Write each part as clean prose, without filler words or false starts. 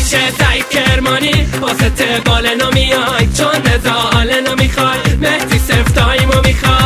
میشه سعید کرمانی واسه بال نمیای چون نزال نمیخوای مهدی صرف تایمو میخوای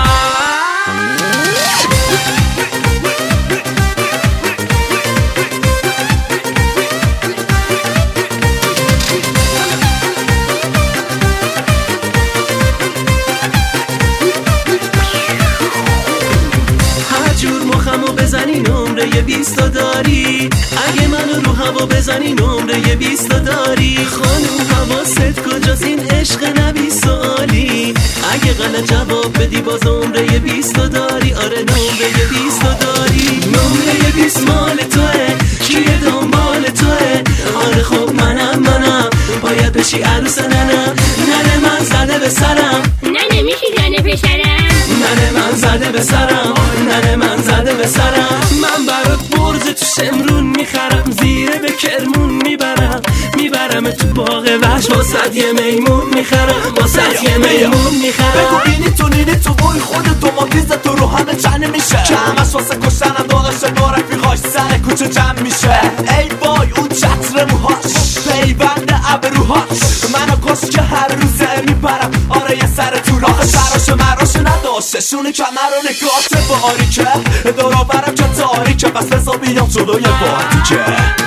بزنی نمره 20 داری اگه منو رو هوا بزنی نمره 20 داری خانم حواست کجاست این عشق نبی سوالی اگه غلط جواب بدی باز نمره 20 داری آره نمره 20 داری نمره 20 مال توه کیه دنبال توه آره خب منم باید بشی عروس ننه من زده به سرم ننه میشی زنه پسرم ننه من زده به سرم ننه من زده به سرم من برات برز تو شمرون میخرم زیره به کرمون میبرم تو باغ وحش واسه یه میمون میخرم واسه یه میمون میخرم بگو بینی تو نینی تو بوی خودت تو ماتیز تو رو همه چنه میشه که همش واسه کشتنم داداشه با رفیقاش سر کوچه جمع میشه ای وای اون چتر موهاش پیوند ابروهاش منو کش که هر روزه میپرم آره یه سر تو راه سراش نداشته شونه کمر و نگاهت باریکه دورا برم که تاریکه بس بزا بیام جلوی باریکه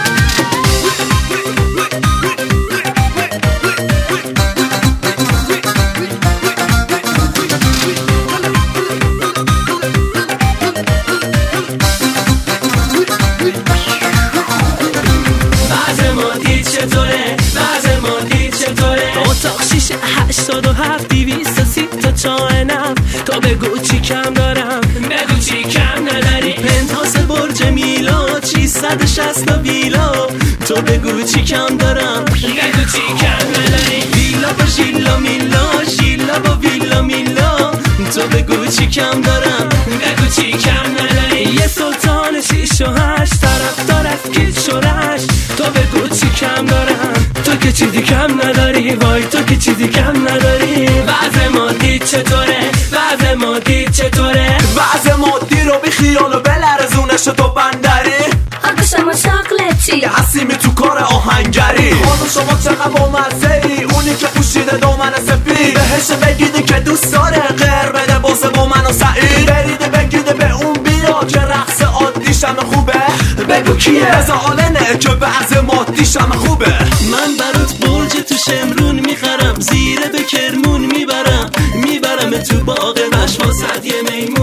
اتاق شیشه 87 230 تا چاینم تو بگو چی کم دارم بگو چی کم نداری پنتاس برج میلا 660 ویلا تو بگو چی کم دارم بگو چی کم نداری ویلا با ژیلا میلا ژیلا با ویلا میلا تو بگو چی کم دارم بگو چی کم نداری یه سلطان 6 و 8 طرفدار از کیت شورش تو بگو چی کم دارم تو که چیزی کم نداری وای تو که چیزی کم نداری وضع مادی چطوره وضع مادی چطوره وضع مادی رو بی خیال و بلرزونش تو بندری آقا شما شاقلتی حسیمی تو کار آهنگری خانم شما چقدر با مزه ای اونی که پوشیده دامن سفید بهش بگیدی که دوست داره غیر بده بازه با من و سعید بریده بگیده به اون بیا که رقص عادیشم خوبه بگو کیه زالنه که وضع مادیشم خوبه من برات برج تو شمرون میخرم زیره به کرمون میبرم تو باغ وحش واسه یه میمون